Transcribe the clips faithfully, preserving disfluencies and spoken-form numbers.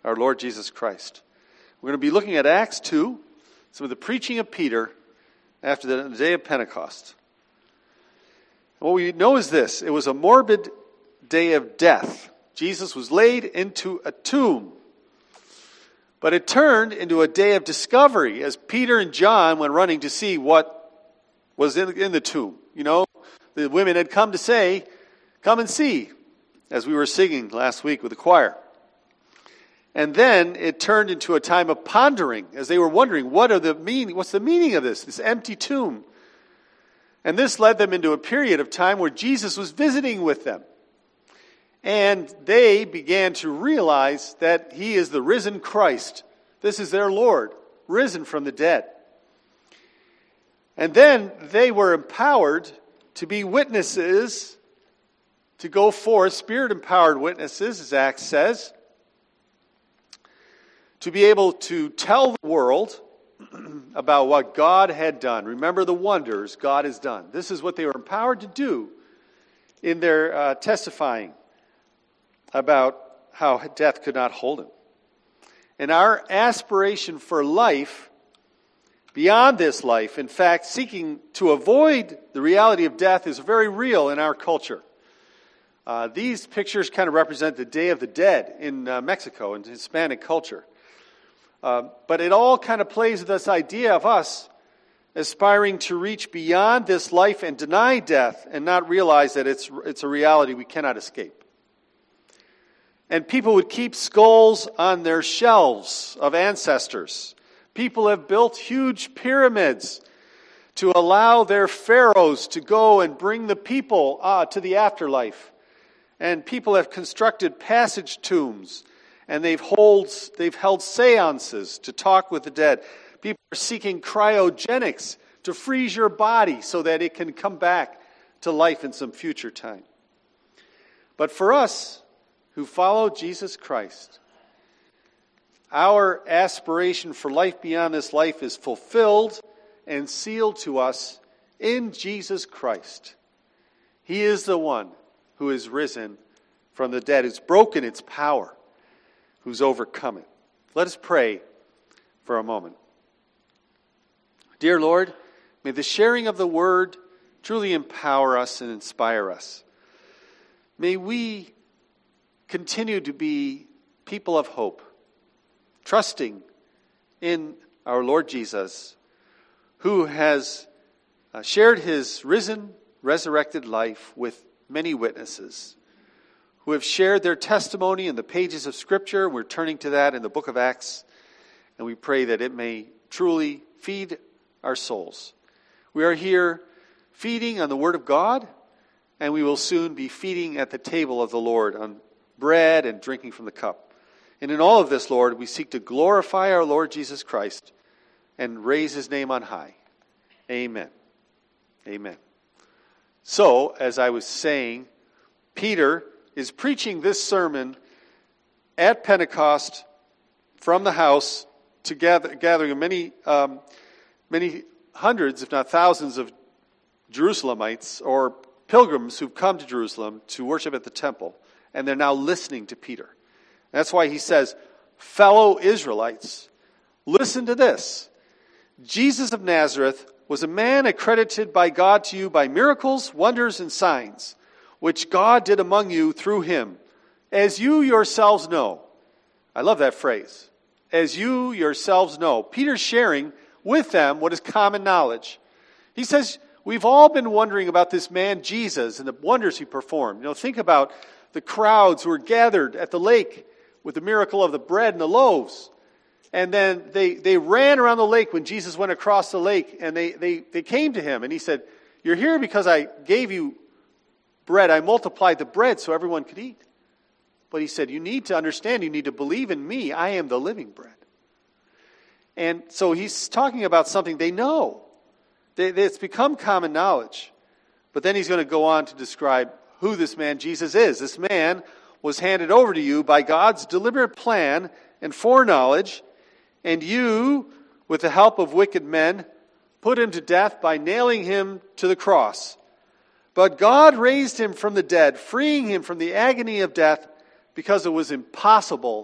our Lord Jesus Christ. We're going to be looking at Acts two, some of the preaching of Peter after the day of Pentecost. What we know is this: it was a morbid day of death. Jesus was laid into a tomb. But it turned into a day of discovery as Peter and John went running to see what was in, in the tomb. You know, the women had come to say, "Come and see," as we were singing last week with the choir. And then it turned into a time of pondering as they were wondering, what are the meaning, what's the meaning of this, this empty tomb? And this led them into a period of time where Jesus was visiting with them. And they began to realize that he is the risen Christ. This is their Lord, risen from the dead. And then they were empowered to be witnesses, to go forth, Spirit-empowered witnesses, as Acts says, to be able to tell the world about what God had done. Remember the wonders God has done. This is what they were empowered to do in their uh, testifying about how death could not hold him. And our aspiration for life, beyond this life, in fact, seeking to avoid the reality of death, is very real in our culture. Uh, these pictures kind of represent the Day of the Dead in uh, Mexico, in Hispanic culture. Uh, but it all kind of plays with this idea of us aspiring to reach beyond this life and deny death and not realize that it's it's a reality we cannot escape. And people would keep skulls on their shelves of ancestors. People have built huge pyramids to allow their pharaohs to go and bring the people uh, to the afterlife. And people have constructed passage tombs, and they've, hold, they've held seances to talk with the dead. People are seeking cryogenics to freeze your body so that it can come back to life in some future time. But for us, who follow Jesus Christ, our aspiration for life beyond this life is fulfilled and sealed to us in Jesus Christ. He is the one who is risen from the dead, who's broken its power, who's overcome it. Let us pray for a moment. Dear Lord, may the sharing of the word truly empower us and inspire us. May we continue to be people of hope, trusting in our Lord Jesus, who has uh, shared his risen, resurrected life with many witnesses, who have shared their testimony in the pages of Scripture. We're turning to that in the book of Acts, and we pray that it may truly feed our souls. We are here feeding on the Word of God, and we will soon be feeding at the table of the Lord on bread and drinking from the cup. And in all of this, Lord, we seek to glorify our Lord Jesus Christ and raise his name on high. Amen. Amen. So, as I was saying, Peter is preaching this sermon at Pentecost from the house to gather, gathering many, um, many hundreds, if not thousands, of Jerusalemites or pilgrims who've come to Jerusalem to worship at the temple. And they're now listening to Peter. That's why he says, fellow Israelites, listen to this. Jesus of Nazareth was a man accredited by God to you by miracles, wonders, and signs, which God did among you through him, as you yourselves know. I love that phrase. As you yourselves know. Peter's sharing with them what is common knowledge. He says, we've all been wondering about this man Jesus and the wonders he performed. You know, think about the crowds who were gathered at the lake with the miracle of the bread and the loaves. And then they, they ran around the lake when Jesus went across the lake, and they, they, they came to him. And he said, you're here because I gave you bread. I multiplied the bread so everyone could eat. But he said, you need to understand, you need to believe in me. I am the living bread. And so he's talking about something they know. They, it's become common knowledge. But then he's going to go on to describe who this man Jesus is. This man was handed over to you by God's deliberate plan and foreknowledge, and you, with the help of wicked men, put him to death by nailing him to the cross. But God raised him from the dead, freeing him from the agony of death, because it was impossible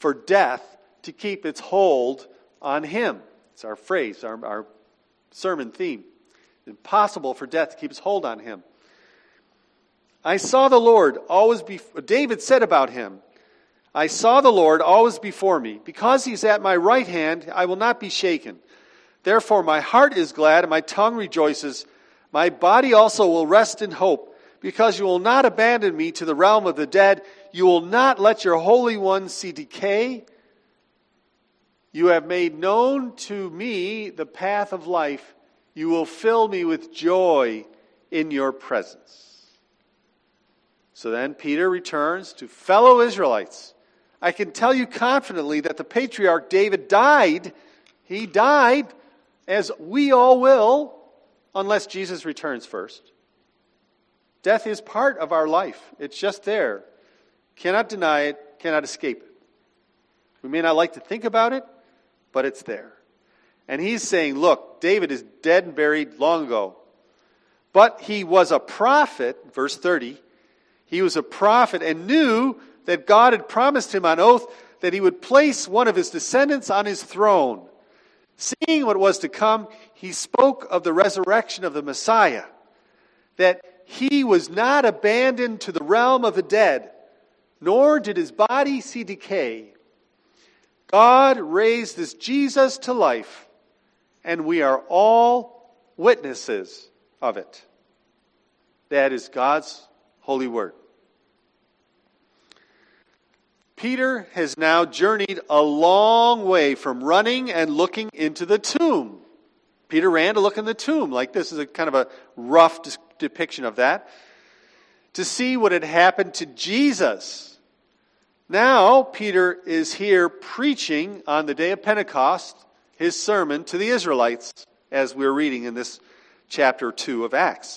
for death to keep its hold on him. It's our phrase, our, our sermon theme. Impossible for death to keep its hold on him. I saw the Lord always before, David said about him, I saw the Lord always before me. Because he's at my right hand, I will not be shaken. Therefore my heart is glad and my tongue rejoices. My body also will rest in hope, because you will not abandon me to the realm of the dead. You will not let your Holy One see decay. You have made known to me the path of life. You will fill me with joy in your presence. So then Peter returns to fellow Israelites. I can tell you confidently that the patriarch David died. He died, as we all will, unless Jesus returns first. Death is part of our life. It's just there. Cannot deny it, cannot escape it. We may not like to think about it, but it's there. And he's saying, look, David is dead and buried long ago. But he was a prophet, verse thirty. He was a prophet and knew that God had promised him on oath that he would place one of his descendants on his throne. Seeing what was to come, he spoke of the resurrection of the Messiah, that he was not abandoned to the realm of the dead, nor did his body see decay. God raised this Jesus to life, and we are all witnesses of it. That is God's holy word. Peter has now journeyed a long way from running and looking into the tomb. Peter ran to look in the tomb. Like this is a kind of a rough depiction of that. To see what had happened to Jesus. Now Peter is here preaching on the day of Pentecost, his sermon to the Israelites, as we're reading in this chapter two of Acts.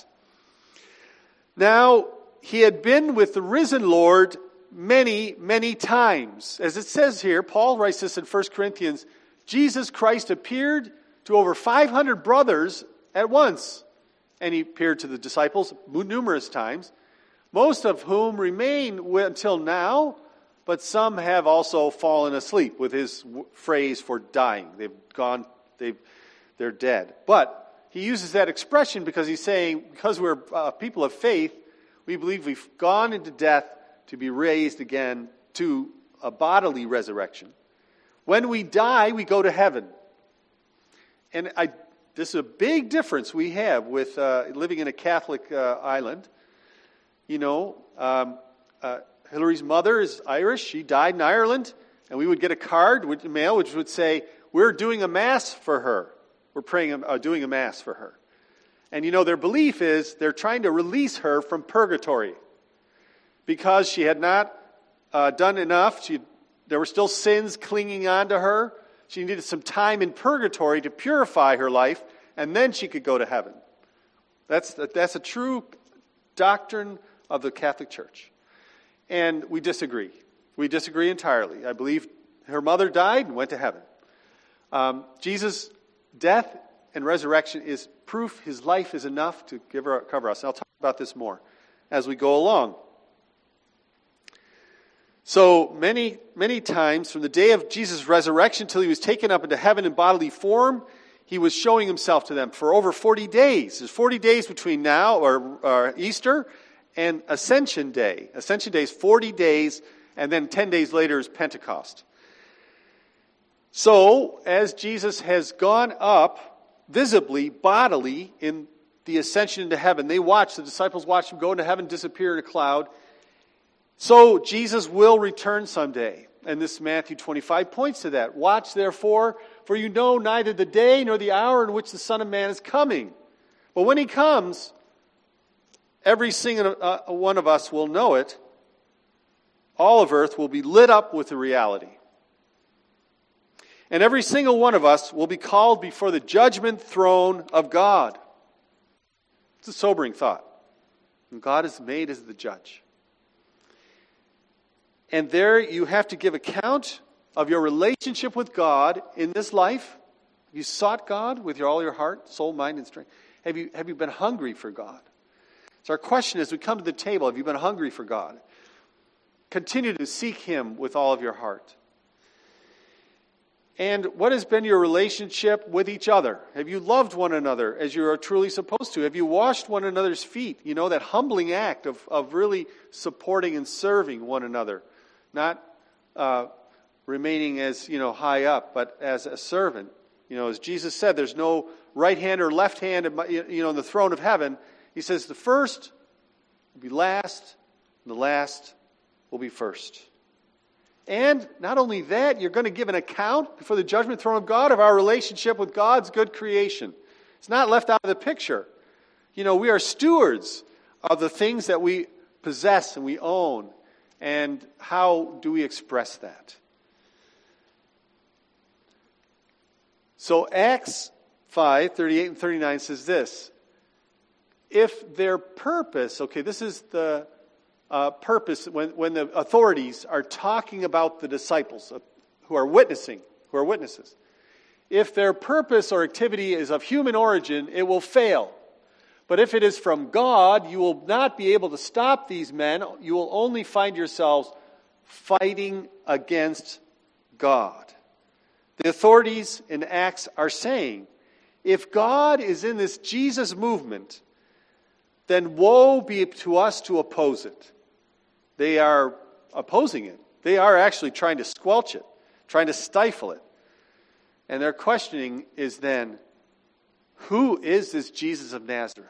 Now, he had been with the risen Lord many, many times. As it says here, Paul writes this in First Corinthians, Jesus Christ appeared to over five hundred brothers at once. And he appeared to the disciples numerous times, most of whom remain until now, but some have also fallen asleep, with his phrase for dying. They've gone, they've, they're dead. But he uses that expression because he's saying, because we're uh, people of faith, we believe we've gone into death to be raised again to a bodily resurrection. When we die, we go to heaven. And I, this is a big difference we have with uh, living in a Catholic uh, island. You know, um, uh, Hillary's mother is Irish. She died in Ireland. And we would get a card with the mail which would say, we're doing a mass for her. We're praying, uh, doing a mass for her. And you know, their belief is they're trying to release her from purgatory. Because she had not uh, done enough. She, there were still sins clinging on to her. She needed some time in purgatory to purify her life. And then she could go to heaven. That's, that's a true doctrine of the Catholic Church. And we disagree. We disagree entirely. I believe her mother died and went to heaven. Um, Jesus' death and resurrection is proof his life is enough to give her, cover us. And I'll talk about this more as we go along. So many, many times from the day of Jesus' resurrection till he was taken up into heaven in bodily form, he was showing himself to them for over forty days. There's forty days between now or, or Easter and Ascension Day. Ascension Day is forty days, and then ten days later is Pentecost. So, as Jesus has gone up visibly, bodily, in the ascension into heaven, they watch, the disciples watch him go into heaven, disappear in a cloud. So, Jesus will return someday. And this Matthew twenty-five points to that. Watch therefore, for you know neither the day nor the hour in which the Son of Man is coming. But when he comes, every single one of us will know it. All of earth will be lit up with the reality. And every single one of us will be called before the judgment throne of God. It's a sobering thought. And God is made as the judge. And there you have to give account of your relationship with God in this life. Have you sought God with your, all your heart, soul, mind, and strength? Have you, have you been hungry for God? So our question as we come to the table, have you been hungry for God? Continue to seek him with all of your heart. And what has been your relationship with each other? Have you loved one another as you are truly supposed to? Have you washed one another's feet? You know, that humbling act of, of really supporting and serving one another. Not uh, remaining as, you know, high up, but as a servant. You know, as Jesus said, there's no right hand or left hand, you know, in the throne of heaven. He says the first will be last, and the last will be first. And not only that, you're going to give an account before the judgment throne of God of our relationship with God's good creation. It's not left out of the picture. You know, we are stewards of the things that we possess and we own. And how do we express that? So Acts five, thirty-eight and thirty-nine says this. If their purpose, okay, this is the uh, purpose when, when the authorities are talking about the disciples uh, who are witnessing, who are witnesses. If their purpose or activity is of human origin, it will fail. But if it is from God, you will not be able to stop these men. You will only find yourselves fighting against God. The authorities in Acts are saying, if God is in this Jesus movement, then woe be to us to oppose it. They are opposing it. They are actually trying to squelch it, trying to stifle it. And their questioning is then, who is this Jesus of Nazareth?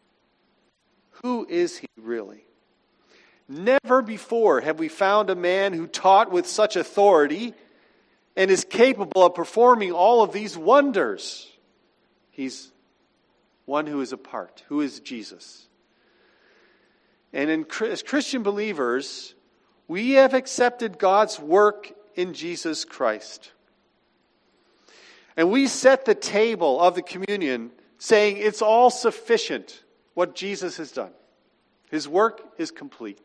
Who is he really? Never before have we found a man who taught with such authority and is capable of performing all of these wonders. He's one who is apart. Who is Jesus? And in, as Christian believers, we have accepted God's work in Jesus Christ. And we set the table of the communion saying it's all sufficient what Jesus has done. His work is complete.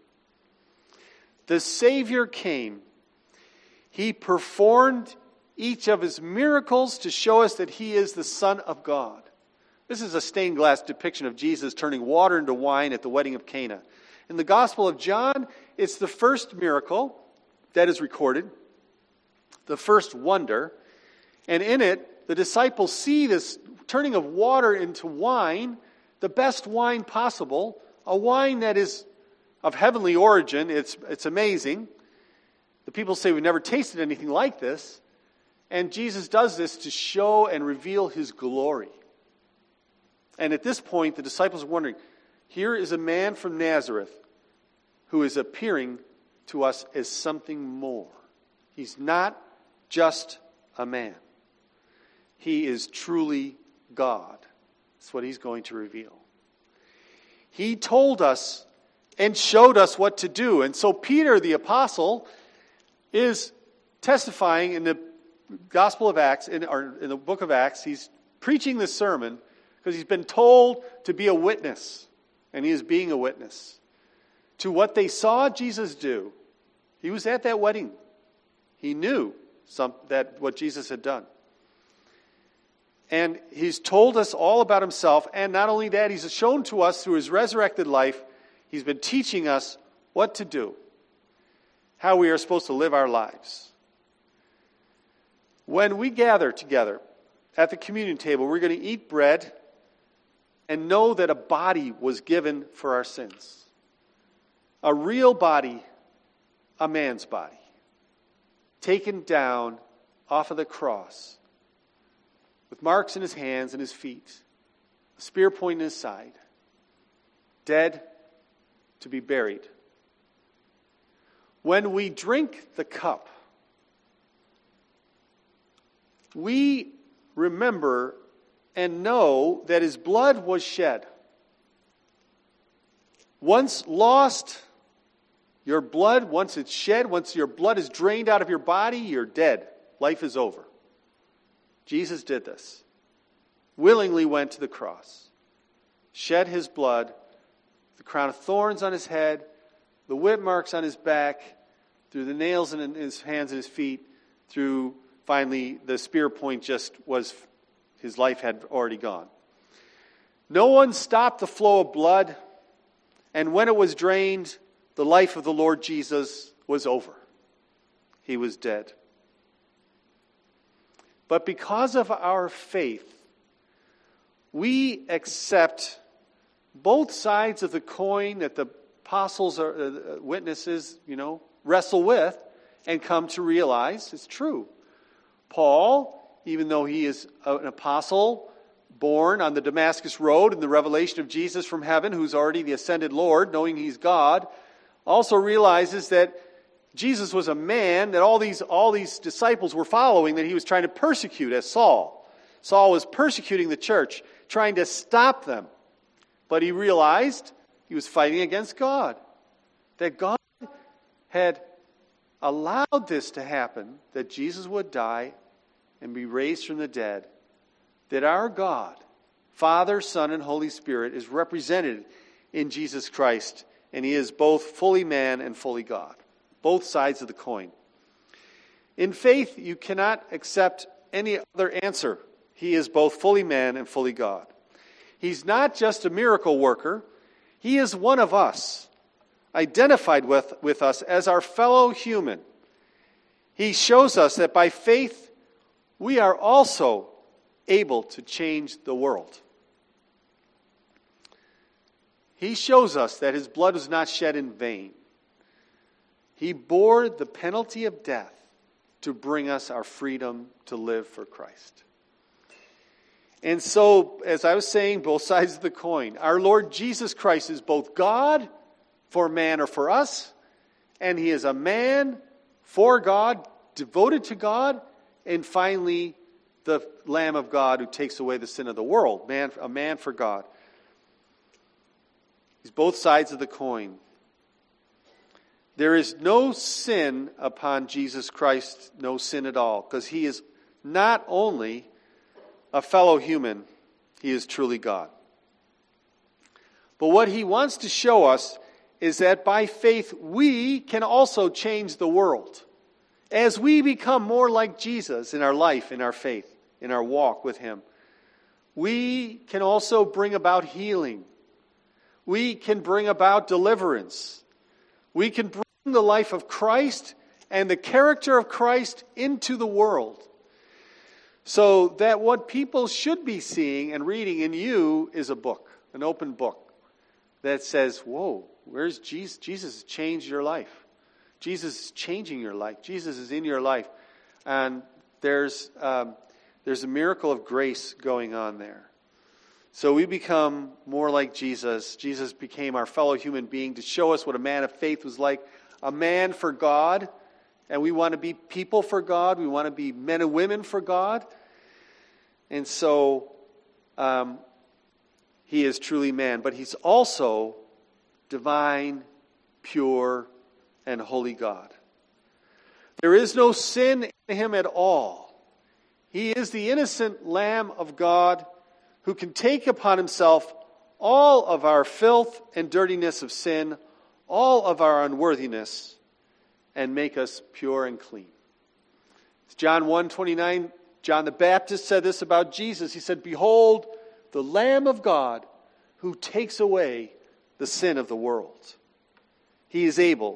The Savior came. He performed each of his miracles to show us that he is the Son of God. This is a stained glass depiction of Jesus turning water into wine at the wedding of Cana. In the Gospel of John, it's the first miracle that is recorded, the first wonder. And in it, the disciples see this turning of water into wine, the best wine possible, a wine that is of heavenly origin. It's, it's amazing. The people say we've never tasted anything like this. And Jesus does this to show and reveal his glory. And at this point, the disciples are wondering, here is a man from Nazareth who is appearing to us as something more. He's not just a man. He is truly God. That's what he's going to reveal. He told us and showed us what to do. And so Peter, the apostle, is testifying in the Gospel of Acts, in, or in the book of Acts. He's preaching this sermon because he's been told to be a witness. And he is being a witness to what they saw Jesus do. He was at that wedding. He knew some, that what Jesus had done. And he's told us all about himself. And not only that, he's shown to us through his resurrected life, he's been teaching us what to do, how we are supposed to live our lives. When we gather together at the communion table, we're going to eat bread and know that a body was given for our sins. A real body, a man's body, taken down off of the cross with marks in his hands and his feet, a spear point in his side, dead to be buried. When we drink the cup, we remember and know that his blood was shed. Once lost, your blood, once it's shed, once your blood is drained out of your body, you're dead. Life is over. Jesus did this. Willingly went to the cross. Shed his blood, the crown of thorns on his head, the whip marks on his back, through the nails in his hands and his feet, through finally the spear point just was, his life had already gone. No one stopped the flow of blood, and when it was drained, the life of the Lord Jesus was over. He was dead. But because of our faith, we accept both sides of the coin that the apostles or uh, witnesses, you know, wrestle with and come to realize it's true. Paul, even though he is an apostle born on the Damascus Road in the revelation of Jesus from heaven, who's already the ascended Lord, knowing he's God, also realizes that Jesus was a man that all these all these disciples were following, that he was trying to persecute as Saul. Saul was persecuting the church, trying to stop them. But he realized he was fighting against God. That God had allowed this to happen, that Jesus would die and be raised from the dead. That our God, Father, Son, and Holy Spirit, is represented in Jesus Christ. And he is both fully man and fully God. Both sides of the coin. In faith, you cannot accept any other answer. He is both fully man and fully God. He's not just a miracle worker. He is one of us, identified with, with us as our fellow human. He shows us that by faith, we are also able to change the world. He shows us that his blood was not shed in vain. He bore the penalty of death to bring us our freedom to live for Christ. And so, as I was saying, both sides of the coin. Our Lord Jesus Christ is both God for man or for us, and he is a man for God, devoted to God, and finally, the Lamb of God who takes away the sin of the world, man, a man for God. He's both sides of the coin. There is no sin upon Jesus Christ, no sin at all, because he is not only a fellow human, he is truly God. But what he wants to show us is that by faith we can also change the world. As we become more like Jesus in our life, in our faith, in our walk with him, we can also bring about healing. We can bring about deliverance. We can bring the life of Christ and the character of Christ into the world. So that what people should be seeing and reading in you is a book, an open book that says, whoa, where's Jesus? Jesus has changed your life. Jesus is changing your life. Jesus is in your life. And there's um, there's a miracle of grace going on there. So we become more like Jesus. Jesus became our fellow human being to show us what a man of faith was like. A man for God. And we want to be people for God. We want to be men and women for God. And so um, he is truly man. But he's also divine, pure, and holy God. There is no sin in him at all. He is the innocent Lamb of God who can take upon himself all of our filth and dirtiness of sin, all of our unworthiness, and make us pure and clean. John one twenty-nine, John the Baptist said this about Jesus. He said, "Behold, the Lamb of God who takes away the sin of the world." He is able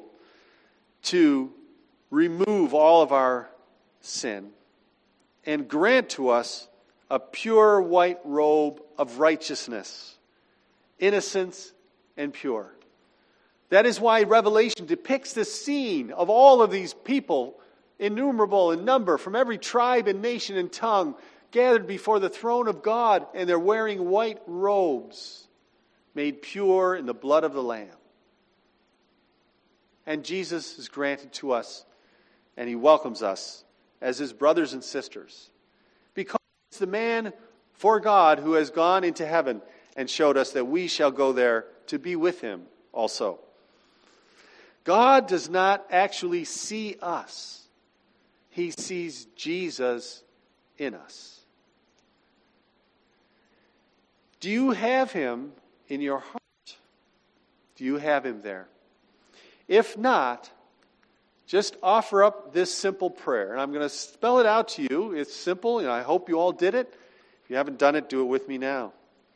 to remove all of our sin and grant to us a pure white robe of righteousness, innocence and pure. That is why Revelation depicts this scene of all of these people, innumerable in number, from every tribe and nation and tongue, gathered before the throne of God, and they're wearing white robes, made pure in the blood of the Lamb. And Jesus is granted to us, and he welcomes us as his brothers and sisters, because it's the man for God who has gone into heaven and showed us that we shall go there to be with him also. God does not actually see us. He sees Jesus in us. Do you have him in your heart? Do you have him there? If not, just offer up this simple prayer. And I'm going to spell it out to you. It's simple, and I hope you all did it. If you haven't done it, do it with me now.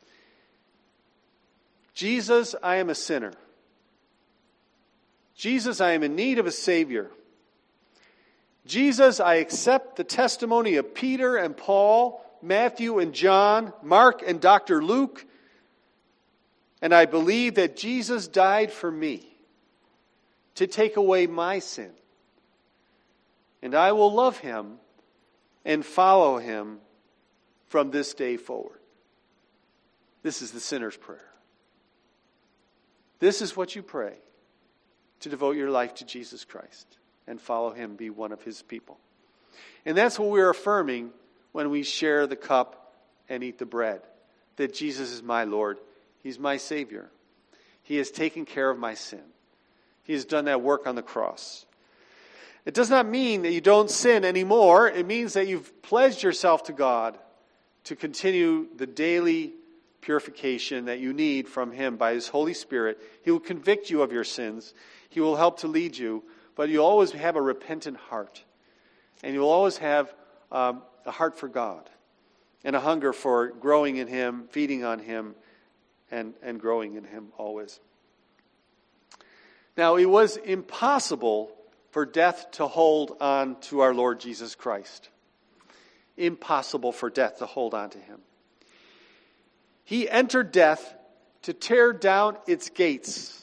Jesus, I am a sinner. Jesus, I am in need of a Savior. Jesus, I accept the testimony of Peter and Paul, Matthew and John, Mark and Doctor Luke, and I believe that Jesus died for me to take away my sin. And I will love him and follow him from this day forward. This is the sinner's prayer. This is what you pray to devote your life to Jesus Christ and follow him, be one of his people. And that's what we're affirming when we share the cup and eat the bread. That Jesus is my Lord. He's my Savior. He has taken care of my sin. He has done that work on the cross. It does not mean that you don't sin anymore. It means that you've pledged yourself to God to continue the daily purification that you need from him by his Holy Spirit. He will convict you of your sins. He will help to lead you. But you'll always have a repentant heart. And you'll always have um, a heart for God. And a hunger for growing in him, feeding on him, and, and growing in him always. Now, it was impossible for death to hold on to our Lord Jesus Christ. Impossible for death to hold on to him. He entered death to tear down its gates,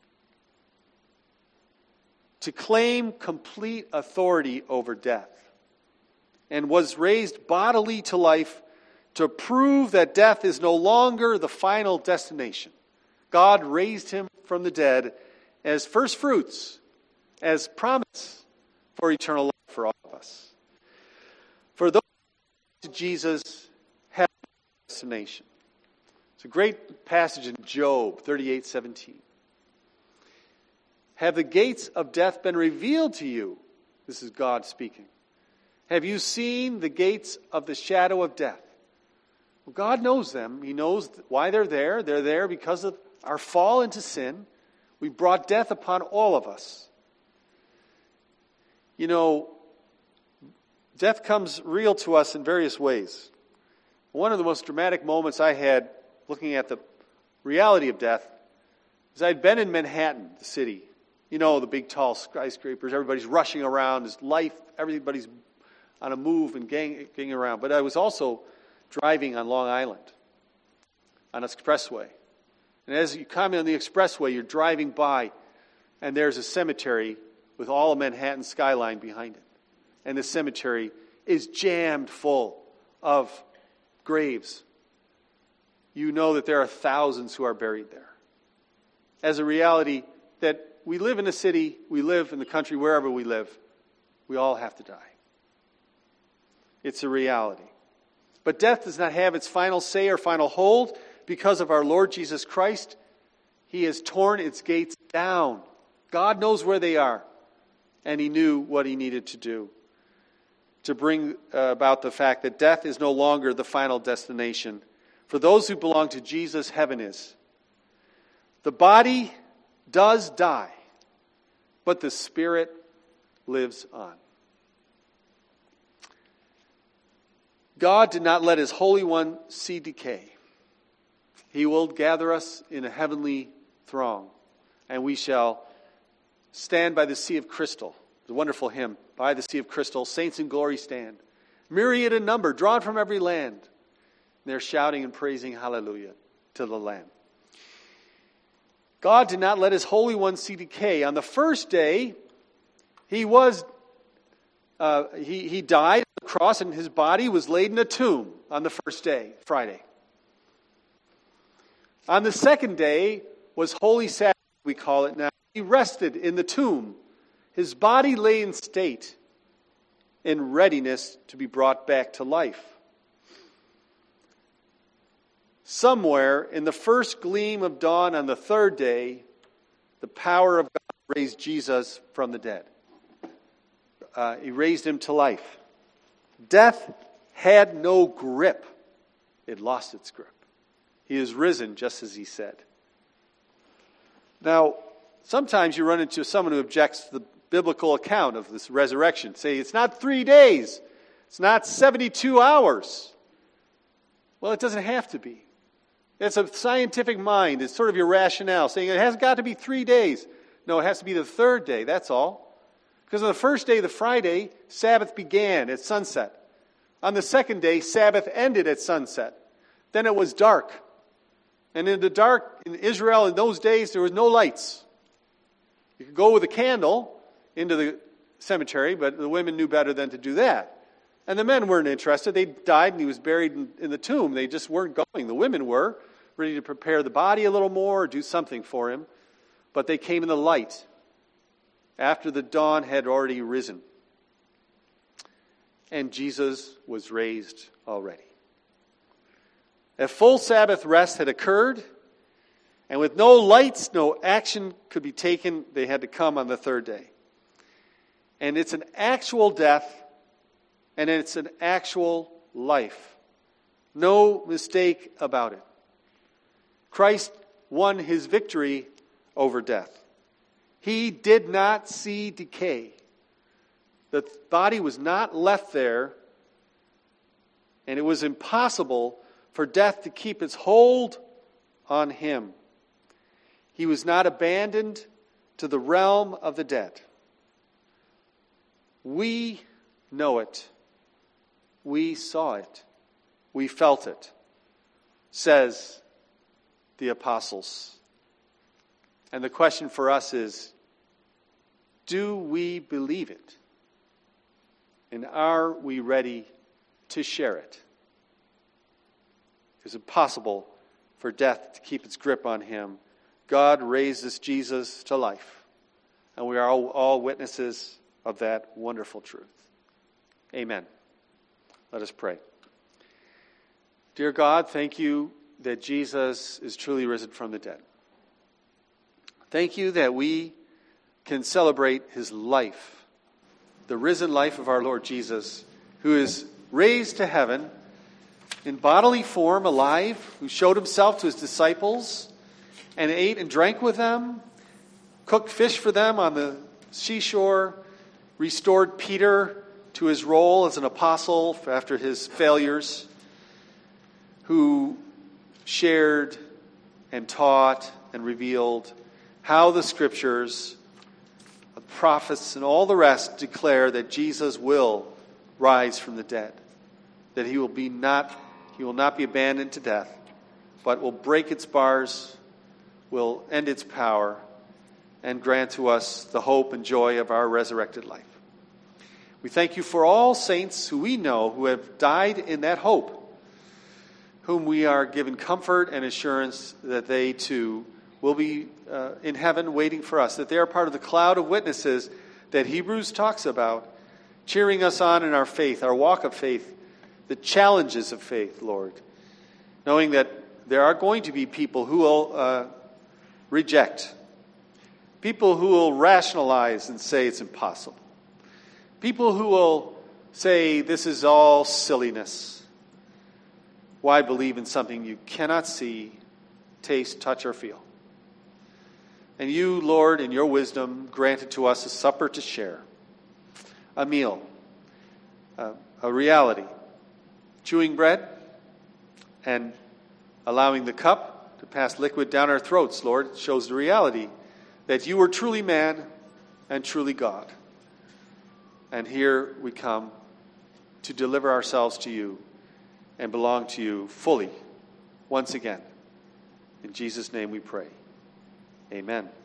to claim complete authority over death, and was raised bodily to life to prove that death is no longer the final destination. God raised him from the dead as first fruits, as promise for eternal life for all of us. For those who to Jesus have a destination. It's a great passage in Job thirty-eight seventeen. Have the gates of death been revealed to you? This is God speaking. Have you seen the gates of the shadow of death? Well, God knows them. He knows why they're there. They're there because of our fall into sin. We brought death upon all of us. You know, death comes real to us in various ways. One of the most dramatic moments I had looking at the reality of death is I'd been in Manhattan, the city. You know, the big tall skyscrapers, everybody's rushing around, there's life, everybody's on a move and gang, gang around. But I was also driving on Long Island, on an expressway. And as you come on the expressway, you're driving by, and there's a cemetery with all of Manhattan skyline behind it. And the cemetery is jammed full of graves. You know that there are thousands who are buried there. As a reality that we live in a city, we live in the country, wherever we live, we all have to die. It's a reality. But death does not have its final say or final hold because of our Lord Jesus Christ. He has torn its gates down. God knows where they are. And he knew what he needed to do to bring uh, about the fact that death is no longer the final destination. For those who belong to Jesus, heaven is. The body does die, but the spirit lives on. God did not let his Holy One see decay. He will gather us in a heavenly throng, and we shall stand by the sea of crystal. The wonderful hymn, by the sea of crystal, saints in glory stand. Myriad in number, drawn from every land. They're shouting and praising hallelujah to the Lamb. God did not let his Holy One see decay. On the first day, he was uh, he, he died on the cross, and his body was laid in a tomb on the first day, Friday. On the second day was Holy Sabbath, we call it now. He rested in the tomb. His body lay in state, in readiness to be brought back to life. Somewhere in the first gleam of dawn on the third day, the power of God raised Jesus from the dead. Uh, he raised him to life. Death had no grip. It lost its grip. He is risen just as he said. Now, sometimes you run into someone who objects to the biblical account of this resurrection. Say, it's not three days. It's not seventy-two hours. Well, it doesn't have to be. It's a scientific mind. It's sort of your rationale, saying it has got to be three days. No, it has to be the third day, that's all. Because on the first day, the Friday, Sabbath began at sunset. On the second day, Sabbath ended at sunset. Then it was dark. And in the dark, in Israel in those days, there was no lights. You could go with a candle into the cemetery, but the women knew better than to do that. And the men weren't interested. They died and he was buried in, in the tomb. They just weren't going. The women were ready to prepare the body a little more, or do something for him. But they came in the light after the dawn had already risen. And Jesus was raised already. A full Sabbath rest had occurred, and with no lights, no action could be taken. They had to come on the third day. And it's an actual death, and it's an actual life. No mistake about it. Christ won his victory over death. He did not see decay. The body was not left there, and it was impossible for death to keep its hold on him. He was not abandoned to the realm of the dead. We know it. We saw it. We felt it, says the apostles. And the question for us is, do we believe it? And are we ready to share it? It's impossible for death to keep its grip on him. God raises Jesus to life. And we are all, all witnesses of that wonderful truth. Amen. Let us pray. Dear God, thank you that Jesus is truly risen from the dead. Thank you that we can celebrate his life, the risen life of our Lord Jesus, who is raised to heaven in bodily form, alive, who showed himself to his disciples and ate and drank with them, cooked fish for them on the seashore, restored Peter to his role as an apostle after his failures, who shared and taught and revealed how the Scriptures, the prophets, and all the rest declare that Jesus will rise from the dead, that he will be not he will not be abandoned to death, but will break its bars, will end its power, and grant to us the hope and joy of our resurrected life. We thank you for all saints who we know who have died in that hope, whom we are given comfort and assurance that they too will be uh, in heaven waiting for us, that they are part of the cloud of witnesses that Hebrews talks about, cheering us on in our faith, our walk of faith, the challenges of faith, Lord, knowing that there are going to be people who will uh, reject, people who will rationalize and say it's impossible, people who will say this is all silliness. Why believe in something you cannot see, taste, touch, or feel? And you, Lord, in your wisdom, granted to us a supper to share, a meal, uh, a reality, chewing bread and allowing the cup to pass liquid down our throats, Lord, shows the reality that you were truly man and truly God. And here we come to deliver ourselves to you and belong to you fully once again. In Jesus' name we pray. Amen.